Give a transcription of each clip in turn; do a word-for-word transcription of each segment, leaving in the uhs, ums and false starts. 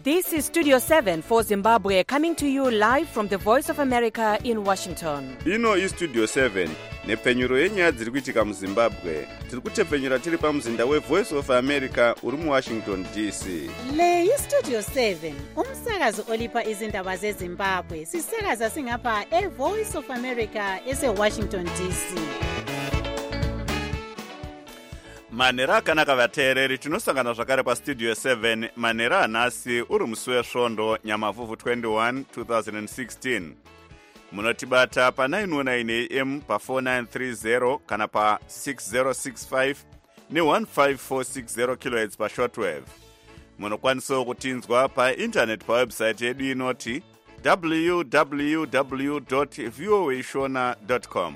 This is Studio seven for Zimbabwe, coming to you live from the Voice of America in Washington. Ino is Studio seven, nepfenyuro yenyaya dziri kuitika muZimbabwe. Tiri kutepfenyura tiri pamuzinda weVoice of America uri muWashington D C. Le iStudio seven, umsakazo olipa izindaba zeZimbabwe. Sisakaza singapha eVoice of America eseWashington D C. Manera akanaka vateereri, tinosangana zvakare paStudio seven manera anhasi uri musi wesvondo Nyamavhuvhu twenty-one, twenty sixteen. Munotibata pa nine oh nine A M pa four nine three zero kana pa six zero six five ne one five four six zero kilohertz pa shortwave. Munokwanisawo kutinzwa pa internet pa website yedu inoti w w w dot voa shona dot com.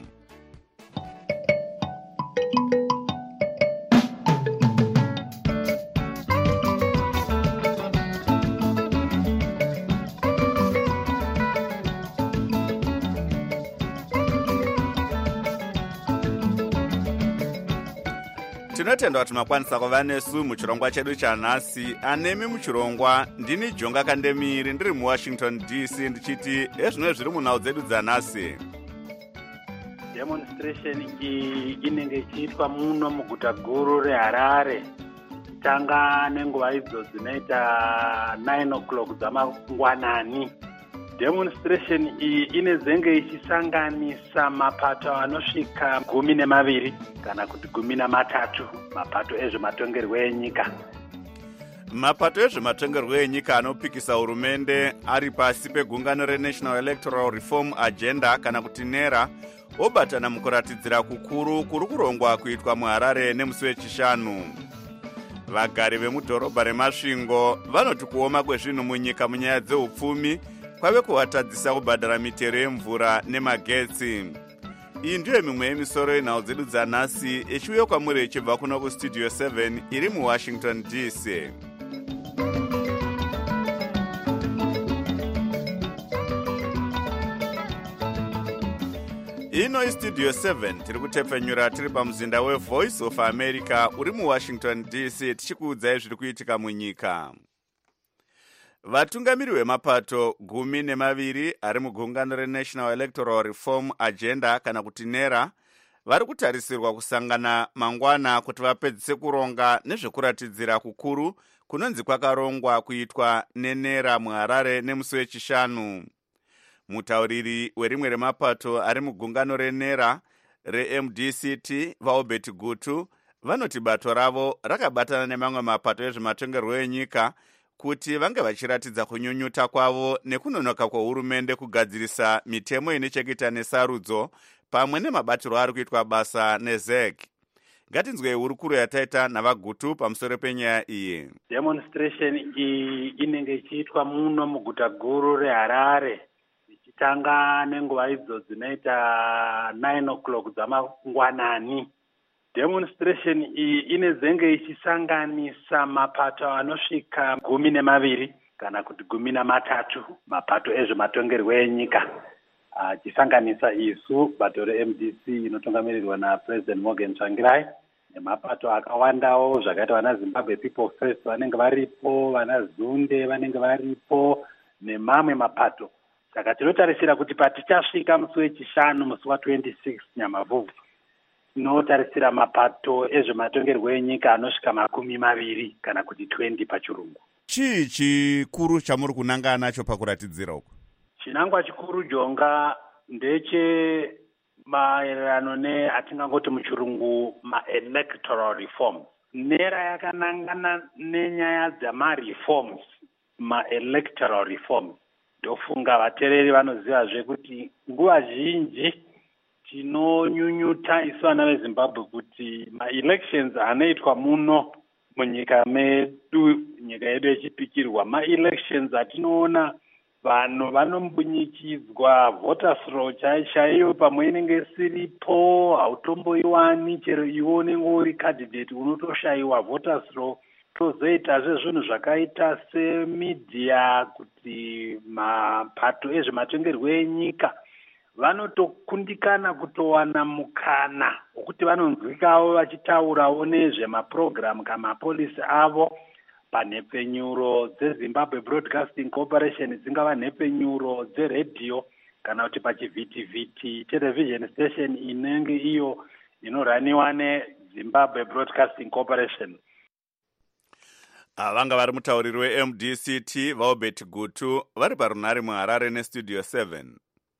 Tinotenda kuti makwanisa kuva nesu muchirongwa chedu chanhasi. Anemi muchirongwa ndini Jonga Kandemiri ndiri muWashington D C ndichiti ezvino zviri munhau dzedu dzanhasi. Demonstration iyi inenge ichiitwa muno muguta guru reHarare. Tanga nenguva idzo dzinoita nine o'clock dzamangwanani. Demonstration iyi inezenge ichisanganisa mapato anosvika gumi nemaviri kana kuti gumi namatatu, mapato ezvematongerwo enyika. Mapato ezvematongerwo enyika anopikisa hurumende ari pasi pegungano reNational Electoral Reform Agenda kana kuti NERA obatana mukuratidzira kukuru kuri kurongwa kuitwa muHarare nemusi wechishanu. Vagari vemudhorobha reMasvingo vanoti kuoma kwezvinhu munyika munyaya dzeupfumi kwave kuvatadzisa kubhadhara mitero yemvura nemagetsi. Iyi ndiyo mimwe yemisoro yenhau dzedu dzanhasi echiuya kwamuri ichibva kuno kuStudio seven iri muWashington D C. Ino iStudio seven tiri kutepfenyura tiri pamuzinda weVoice of America uri muWashington D C tichikuudzai zviri kuitika munyika. Vatungamiri vemapato gumi nemaviri ari mugungano reNational Electoral Reform Agenda kana kuti NERA vari kutarisirwa kusangana mangwana kuti vapedzise kuronga nezvekuratidzira kukuru kunonzi kwakarongwa kuitwa neNERA muHarare nemusi wechishanu. Mutauriri werimwe remapato ari mugungano reNERA reM D C T vaObert Gutu vanoti bato ravo rakabatana nemamwe mapato ezvematongerwo enyika kuti vange vachiratidza kunyunyuta kwavo nekunonoka kwehurumende kugadzirisa mitemo ine chekuita nesarudzo pamwe nemabatiro ari kuitwa basa neZ E C. Ngatinzwei hurukuro yataita navaGutu pamusoro penyaya iyi. Demonstration iyi inenge ichiitwa muno muguta guru reHarare ichitanga nenguva idzo dzinoita nine o'clock dzamangwanani. Demonstration iyi inezenge ichisanganisa mapato anosvika gumi nemaviri kana kuti gumi namatatu, mapato ezvematongerwo enyika. Achisanganisa isu bato reM D C inotungamirirwa naPresident Morgan Tsvangirai nemapato akawandawo zvakaita vana Zimbabwe People First vanenge varipo, vana Zunde vanenge varipo nemamwe mapato. Saka tinotarisira kuti patichasvika musi wechishanu musi wa twenty-six Nyamavhuvhu tinotarisira mapato ezvematongerwo enyika anosvika makumi maviri kana kuti twenty pachirungu. Chii chikuru chamuri kunanga nacho pakuratidzira uku? Chinangwa chikuru Jonga ndeche maererano neatingangoti muchirungu ma-electoral reforms. NERA yakanangana nenyaya dzama-reforms, ma-electoral reforms. Ndofunga vateereri vanozivazve kuti nguva zhinji tinonyunyuta isu vana veZimbabwe kuti ma-elections anoitwa muno munyika medu, nyika yedu yechipikirwa, ma-elections atinoona vanhu vanombunyikidzwa, voters roll chaiyo pamwe inenge siripo, hautomboiwani, chero iwe unenge uri candidate unotoshayiwa voters roll. Tozoitazve zvinhu zvakaita semedia kuti mapato ezvematongerwo enyika vanotokundikana kutowana mukana wokuti vanonzwikawo vachitaurawo nezvemapurogiramu kamapolisi avo panhepenyuro dzezimbabwe broadcasting corporation, dzingava nhepenyuro dzeredhiyo kana kuti pachivhitivhiti television station inenge iyo inoraniwa nezimbabwe broadcasting corporation. vanga vari mutauriri we-M D C T vaobert gutu vari parunhare muharare nestudio seven.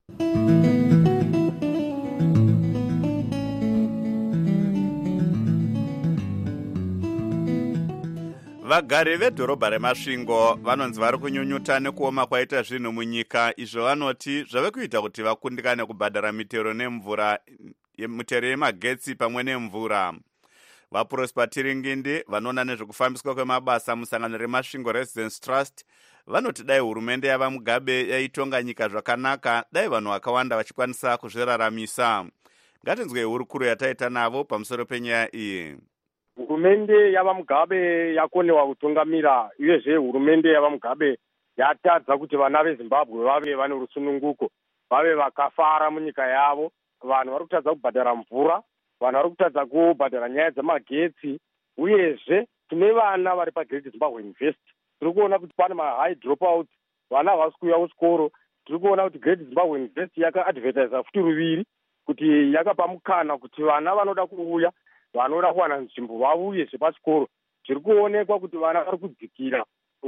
vagari vedhorobha remasvingo vanonzi vari kunyunyuta nekuoma kwaita zvinhu munyika, izvo vanoti zvave kuita kuti vakundikane kubhadhara mitero nemvura mitero yemagetsi pamwe nemvura. vaprosper tiringindi vanoona nezvekufambiswa kwemabasa musangano remasvingo residence trust vanoti dai hurumende yava mugabe yaitonga nyika zvakanaka, dai vanhu vakawanda vachikwanisa kuzviraramisa. ngatinzwei hurukuro yataita navo pamusoro penyaya iyi. Hurumende yava mugabe yakonewa kutungamira, uyezve hurumende yava mugabe yatadza kuti vana vezimbabwe vave vane rusununguko, vave vakafara munyika yavo. Vanhu vari kutadza kubhadhara mvura, vanhu vari kutadza kubhadhara nyaya dzemagetsi, uyezve tine vana vari paGreat Zimbabwe University. Tiri kuona kuti pane mahigh dropouts, vana havasi kuuya kuchikoro. Tiri kuona kuti Great Zimbabwe University yakaadvertisa futi ruviri kuti yakapa mukana kuti vana vanoda kuuya, vanoda kuwana nzvimbo vauye zvepachikoro. Zviri kuonekwa kuti vana vari kudzikira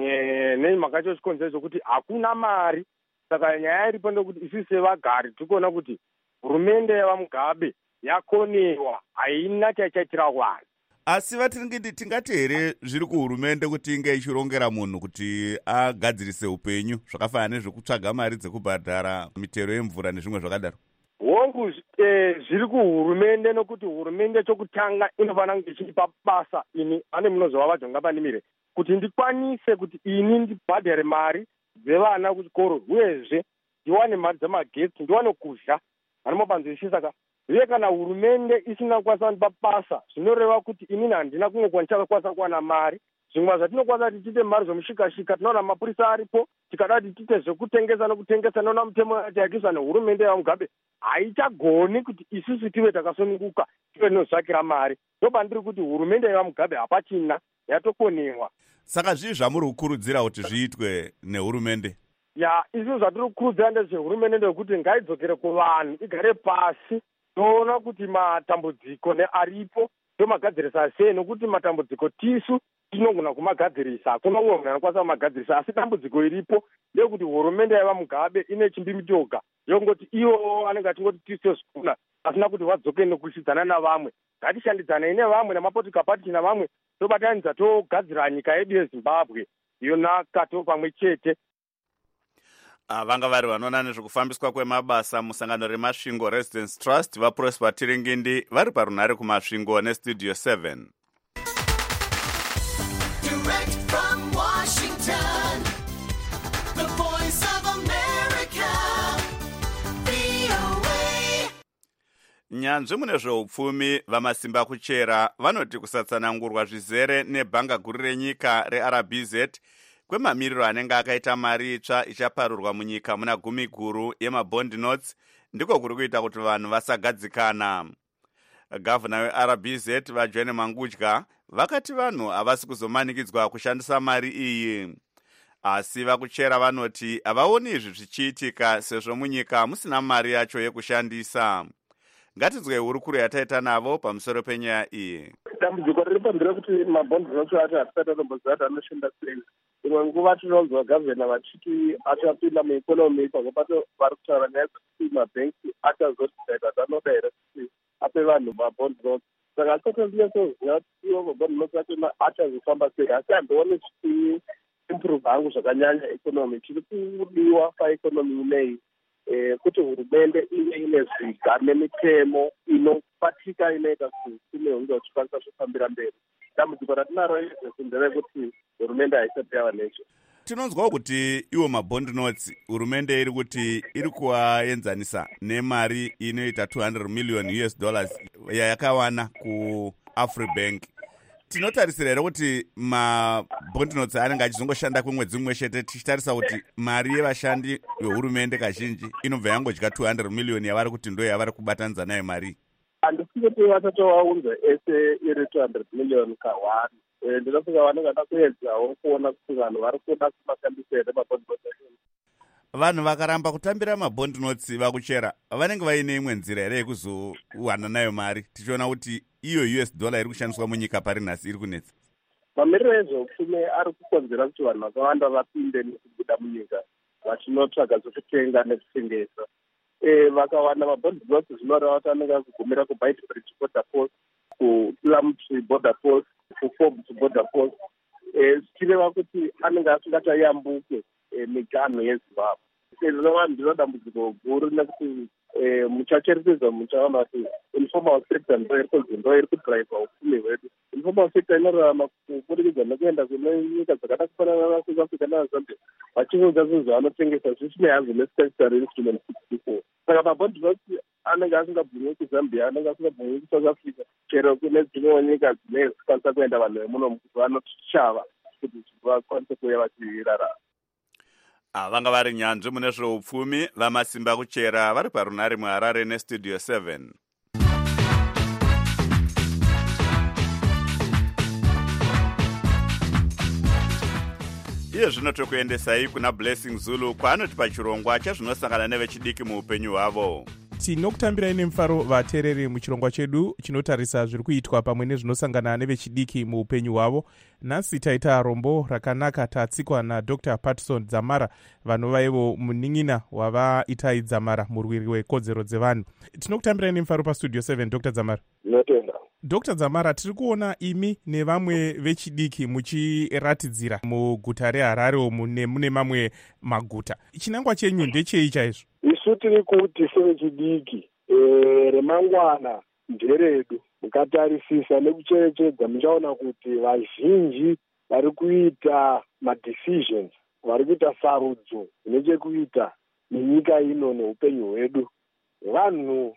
nemhaka yacho chikonzero chokuti hakuna mari. Saka nyaya iripo ndekuti isi sevagari tiri kuona kuti hurumende yava mugabe yakonewa, haina chaichaitira vanhu. asi vatiringindi tingati here zviri kuhurumende kuti inge ichirongera munhu kuti agadzirise upenyu zvakafanana nezvekutsvaga mari dzekubhadhara mitero yemvura nezvimwe zvakadaro? hongu eh, zviri kuhurumende, nokuti hurumende chokutanga inofanira kunge ichipa basa ini ane munozova vajonga panimire kuti ndikwanise kuti ini ndibhadhare mari dzevana kuchikoro, uyezve ndiwane mari dzemagetsi, ndiwane kudya vanomapanzirishi. Saka uye kana hurumende isina kukwanisa kundipa basa, zvinoreva kuti inini handina kumwe kwanichakakwanisa kuwana mari. Zvimwe zvatinokwanisa kuti tiite mari zvomushikashika, tinoona mapurisa aripo, tikada kuti tiite zvekutengesa nokutengesa, noona mutemo yachaikiswa nehurumende yava mugabe haichagoni kuti isusu tive takasununguka tive tinozvakira mari. Ndopandiri kuti hurumende yava mugabe hapachina, yatokonewa. Saka zvii zvamuri kukurudzira kuti zviitwe nehurumende? Ya, izvi zvatiri kukurudzira ndezvehurumende ndekuti ngaidzokere kuvanhu, igare pasi, toona kuti matambudziko nearipo tomagadzirisa sei, nokuti matambudziko tisu tinogona kumagadzirisa, hakuna umwe munhu anokwanisa kumagadzirisa. Asi dambudziko iripo ndekuti hurumende yava mugabe ine chimbimitoga yongoti ivo anenge atingoti tisu zvikuna, asina kuti vadzoke nekushidzana navamwe. Ngatishandidzane nevamwe namapotika pati navamwe, tobatanidza togadzira nyika yedu yeZimbabwe yonaka to pamwe chete. vanga vari vanoona nezvekufambiswa kwemabasa musangano remasvingo residence trust vaprosper tiringindi vari parunhare kumasvingo nestudio seven. Direct from Washington, the voice of America, V O A. nyanzvi mune zveupfumi vamasimba kuchera vanoti kusatsanangurwa zvizere nebhanga guru renyika reR B Z kwemamiriro anenge akaita mari itsva ichaparurwa munyika muna gumi guru yemabond notes ndiko kuri kuita kuti vanhu vasagadzikana. Gavana weR B Z vaJohn Mangudya vakati vanhu havasi kuzomanikidzwa kushandisa mari iyi, asi vakuchera vanoti havaoni izvi zvichiitika sezvo munyika musina mari yacho yekushandisa. ngatinzwei hurukuro yataita navo pamusoro penyaya iyi. dambudziko riri pamberi kuti mabhondi nocho acho hatisati atomboziva kuti anoshanda sei. imwe nguva tinonzwa gavhena vachiti achapinda muikonomi, pamwe pacho vari kutaura nyaya dzekuti mabhengi achazoti kuti anoda here kuti ape vanhu mabhondi notes. Saka atotozvinatsoziva kuti iwo mabhondi notes acho achazofamba sei, asi handioni zvichi improve hangu zvakanyanya ikonomi. chiri kudiwa paikonomi ineyi kuti hurumende ive ine zviga nemitemo inobatika inoita kuti ine hunge uchikwanisa kufambira mberi. Dambudziko ratinaro izvesi nderekuti hurumende haisati yava nezvo. Tinonzwawo kuti iwo mabond notes hurumende iri kuti iri kuaenzanisa nemari inoita two hundred million U S dollars yayakawana kuAfribank. Tinotarisira here kuti mabond notes anenge achizongoshanda kwemwedzi umwe chete, tichitarisa kuti mari yevashandi vehurumende kazhinji inobva yangodya two hundred million yavari kuti ndo yavari kubatanidza nayo mari. handisi kuti vatatovaunza ese iri two hundred million kawani. Ndinofunga vanenge vada kuedzawo kuona kuti vanhu vari kuda kumashandisa here mabond notes. Vanhu vakaramba kutambira mabond notes vakuchera vanenge vaine imwe nzira here yekuzowana nayo mari, tichiona kuti iyo U S dollar iri kushandiswa munyika pari nhasi iri kunetsa. Mamiriro ezveupfumi ari kukonzera kuti vanhu vakawanda vapinde nekubuda munyika vachinotsvaga zvekutenga nekutengesa. Vakawanda mabond notes zvinoreva kuti anenge kugumira kuBeitbridge border post, kuPlumtree border post, kuForbes border post, zvichireva kuti anenge asingachayambuke miganho yeZimbabwe. Ndiro dambudziko guru nekuti muchacherechedza muchaona kuti informal sector ndo iri kunzvimbo iri kudhiraivha upfumi hwedu. Informal sector inorarama kuburikidza nekuenda kune nyika dzakada kufanana naSouth Africa naZambia vachiunza zvinhu zvavanotengesa zvisinei hazvo nestatutory instrument sixty-four. Saka mabond notes anenge asingabvumwi kuZambia, anenge asingabvumwi kuSouth Africa, chero kune dzimwewo nyika dzine zvikwanisa kuenda vanhu vemuno kuti vanoshava kuti vakwanise kuuya vachirarama. Vanga vari nyanzvi mune zveupfumi vamasimba kuchera vari parunare muHarare nestudio seven. Iye zvino tokuendesai kuna Blessing Zulu kwaanoti pachirongwa chazvinosangana nevechidiki muupenyu hwavo. Tinokutambirai nemufaro vateereri muchirongwa chedu chinotarisa zviri kuitwa pamwe nezvinosangana nevechidiki muupenyu hwavo. Nhasi taita rombo rakanaka tatsikwa naDr Patson Dzamara vanova ivo munin'ina wavaitai Dzamara murwiri wekodzero dzevanhu. Tinokutambirai nemufaro pastudio seven Dr Dzamara. Notenda. Dr Dzamara, tiri kuona imi nevamwe vechidiki muchiratidzira muguta reHarare umu nemune mamwe maguta. Chinangwa chenyu ndechei chaizvo? Isu tiri kuti sevechidiki remangwana nderedu. Mukatarisisa nekucherechedza muchaona kuti vazhinji vari kuita madecisions, vari kuita sarudzo nechekuita nenyika ino neupenyu hwedu. Vanhu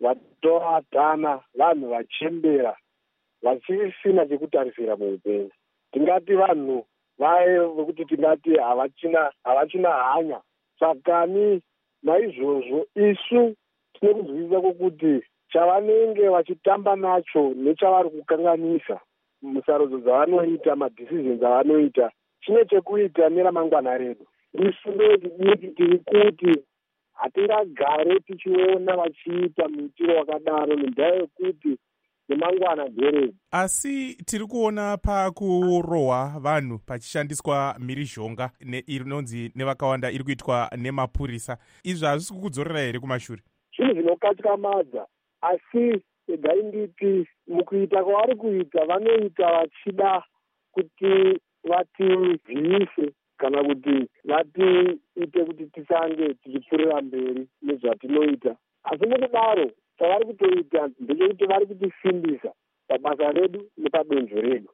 vatovatana, vanhu vachembera, vachisina chekutarisira muupenyu. Tingati vanhu vaye vekuti tingati havachina havachina hanya. Sakani naizvozvo isu tine kuzwisisa kwokuti chavanenge vachitamba nacho nechavari kukanganisa musarudzo dzavanoita, madecisions avanoita, chine chekuita neramangwana redu. Isu ndovechidiki tiri kuti hatingagare tichiona vachiita muitiro wakadaro nendaa yekuti nemangwana nderedu. Asi tiri kuona pakurohwa vanhu pachishandiswa mhirizhonga inonzi nevakawanda iri kuitwa nemapurisa. Izvi hazvisi kukudzorera here kumashure? Zvinhu zvinokatyamadza, asi regai nditi mukuita kwavari kuita vanoita vachida kuti vativhiyise kana kuti vatiite kuti tisange tichipfuurira mberi nezvatinoita. Asi mukudaro chavari kutoita ndechekuti vari kutisimbisa pabasa redu nepadonzvo redu.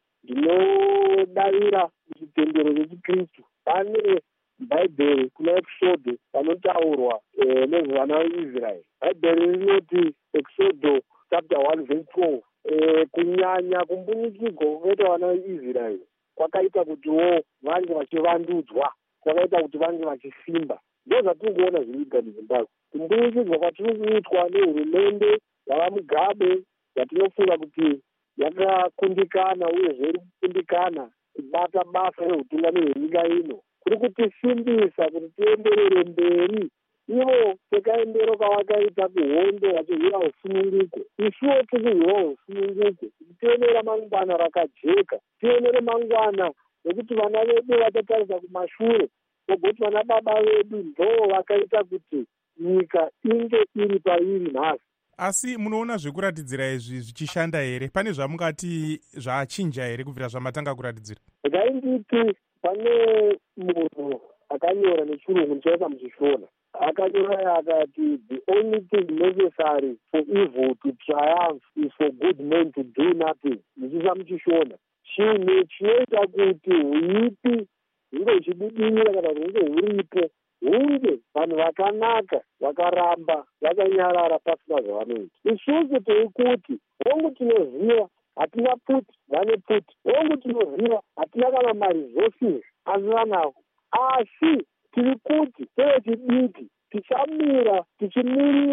Ndinodavira chitendero chechikristu pane Bhaibheri kuna Exodus panotaurwa nezvevana veIsraeri. Bhaibheri rinoti Exodus chapter one verse twelve, kunyanya kumbunikidzwa kwakaita vana veIsraeri kwakaita kutiwo vange vachivandudzwa, kwakaita kuti vange vachisimba. Ndo zvatiri kuona zviri kuitika muZimbabwe. Kumbunikidzwa kwatiri kuitwa nehurumende yava Mugabe yatinofunga kuti yakakundikana uyezve iri kukundikana kubata basa reutungamiri hwenyika ino kuri kutisimbisa kuti tienderere mberi. Ivo sekaendero kavakaita kuhondo vachihwira usununguko, isuwo tirihwira usununguko kuti tione ramangwana rakajeka, tione ramangwana nekuti vana vedu vachatarisa kumashure vogoti vana baba vedu ndo vakaita kuti nyika inge iri pairi nhasi. Asi munoona zvekuratidzira izvi zvichishanda here? Pane zvamungati zvachinja here kubvira zvamatanga kuratidzira? Regai nditi pane munhu akanyora nechirungu ndichaisa muchishona. Akanyora akati the only thing necessary for evil to triumph is for good men to do nothing. Ndichisa muchishona. Chinhu chinoita kuti huipi hunge huchibudira kana hunge huripo hunge vanhu vakanaka vakaramba vakanyarara pasina zvavanoita. Isusu tiri kuti hongu tinoziva hatina puti, vane puti. Hongu tinoziva hatina kana maresources asi vanawo. Asi tiri kuti sevechidiki tichamira tichimirira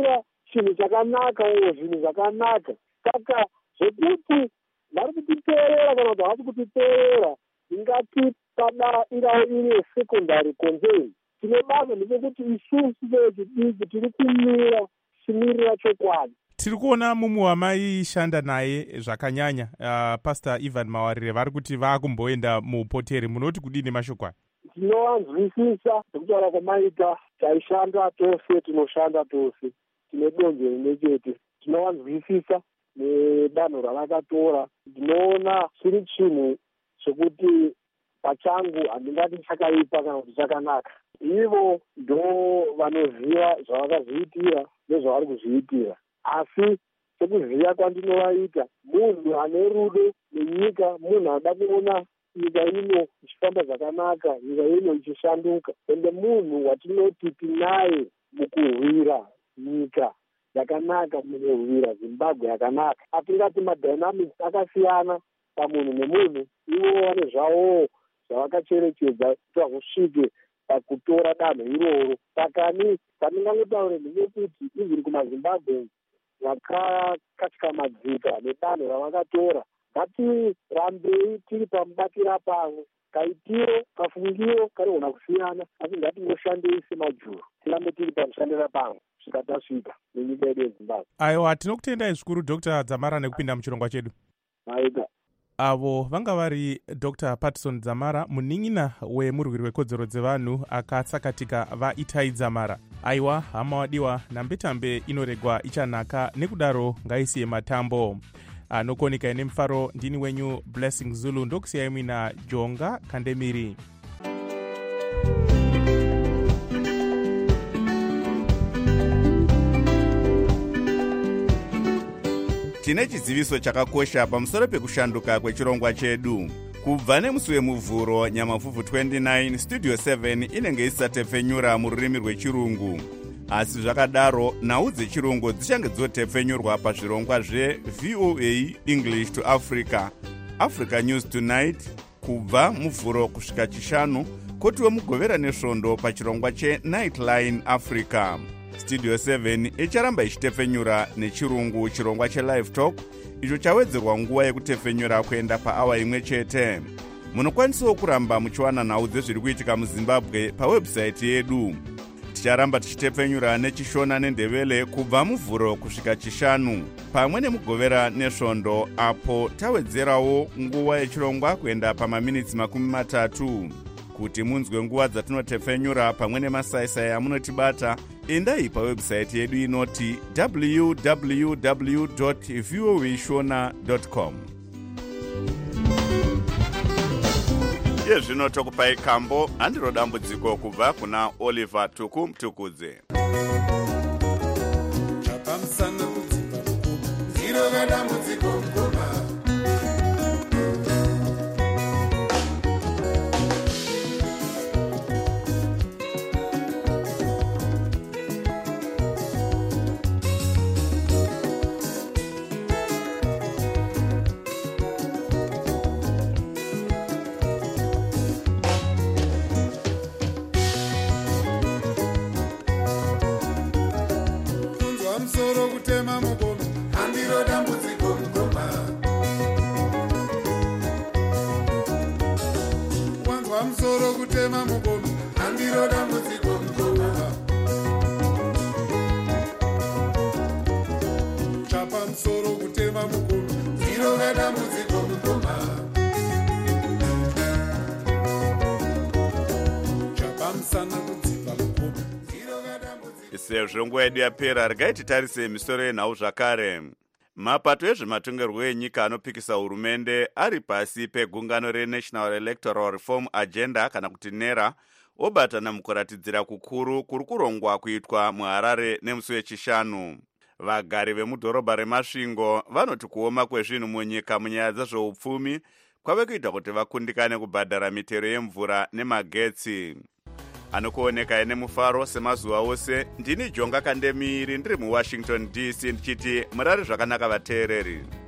chinhu chakanakawo, zvinhu zvakanaka. Saka zvekuti vari kutiteerera kana kuti havasi kutiteerera, ingati pada ingava iri secondary concern. Tine basa ndepekuti isusu vechidiki tiri kumira chimirira chokwadi. Tiri kuona mumwe wamaishanda naye zvakanyanya, uh, Pastor Ivan Mawarire, vari kuti vaakumboenda muupoteri. Munoti kudini mashoko aya? Tinowanzwisisa nekutaura kwamaita, taishanda tose, tinoshanda tose, tine donzvo rimwe chete. Tinowanzwisisa nedanho ravakatora. Ndinoona chiri chinhu chekuti pachangu handingati chakaipa kana kuti chakanaka. Ivo ndo vanoziva zvavakazviitira nezvavari kuzviitira. Asi sekuziva kwandinovaita, munhu ane rudo nenyika, munhu anoda kuona nyika ino ichifamba zvakanaka, nyika ino ichishanduka, ende munhu watinoti tinaye mukurwira nyika yakanaka, mukurwira Zimbabwe yakanaka. Atingati madynamics akasiyana pamunhu nemunhu, ivo vane zvavo zvavakacherechedza kuti vazosvike pakutora danho iroro. Saka ni pandingangotaure ndinekuti izviri kumazimbabwe vakakatyamadzika nedanho ravakatora, ngatirambei tiri pamubatira pamwe. Kaitiro kafungiro karigona kusiyana, asi ngatingoshandei semajuru, tirambe tiri pamushandira pamwe kusvika tasvika nenyika yedu yezimbabwe. Aiwa, tinokutendai zvikuru Doctor Dzamara nekupinda muchirongwa chedu. Aida. Avo vanga vari Doctor Patson Dzamara, munin'ina wemurwiri wekodzero dzevanhu akatsakatika vaItai Dzamara. Aiwa, hama wadiwa, nambetambe inoregwa ichanaka, nekudaro ngaisiye matambo. Anokoneka ine mufaro, ndini wenyu Blessing Zulu, ndokusiyai mwina Jonga Kandemiri. Tine chiziviso chakakosha pamusoro pekushanduka kwechirongwa chedu. Kubva nemusi wemuvhuro Nyamavhuvhu twenty-nine, Studio seven inenge isatepfenyura mururimi rwechirungu. Asi zvakadaro, nhau dzechirungu dzichange dzotepfenyurwa pazvirongwa zve-V O A English to Africa, Africa News Tonight, kubva muvhuro kusvika chishanu, kotiwe mugovera nesvondo pachirongwa che-Nightline Africa. Studio seven icharamba ichitepfenyura nechirungu chirongwa che-Live Talk, icho chawedzerwa nguva yekutepfenyura kuenda paawa imwe chete. Munokwanisawo kuramba muchiwana nhau dzezviri kuitika muZimbabwe pawebsite yedu. Ticharamba tichitepfenyura nechishona nendevele kubva muvhuro kusvika chishanu, pamwe nemugovera nesvondo, apo tawedzerawo nguva yechirongwa kuenda pamaminitsi makumi matatu. Kuti munzwe nguva dzatinotepfenyura pamwe nemasaisai amunotibata, endai pawebsite yedu inoti w w w dot voa shona dot com. Yezvino tokupai kambo, handiro dambudziko kubva kuna Oliver Tuku Mtukudze. Chapamsana kudzipa mkoma, ziro kadambudziko mkoma. Soro kutema mukono, handiro dambudziko mukoma. Wanzwa musoro kutema mukono, handiro dambudziko mukoma. Chapa musoro kutema mukono, ziro kadambudziko mukoma. Chapa musana kudzipa mukono, ziro kadambudziko. Sezvo nguva yedu yapera, regai titarise misoro yenhau zvakare. Mapato ezvematongerwo enyika anopikisa hurumende ari pasi pegungano reNational Electoral Reform Agenda kana kuti NERA obatana mukuratidzira kukuru kuri kurongwa kuitwa muHarare nemusi wechishanu. Vagari vemudhorobha reMasvingo vanoti kuoma kwezvinhu munyika munyaya dzezveupfumi kwave kuita kuti vakundikane kubhadhara mitero yemvura nemagetsi. Anokuoneka ine mufaro semazuva ose, ndini Jonga Kandemiri ndiri muWashington D C ndichiti murari zvakanaka vateereri.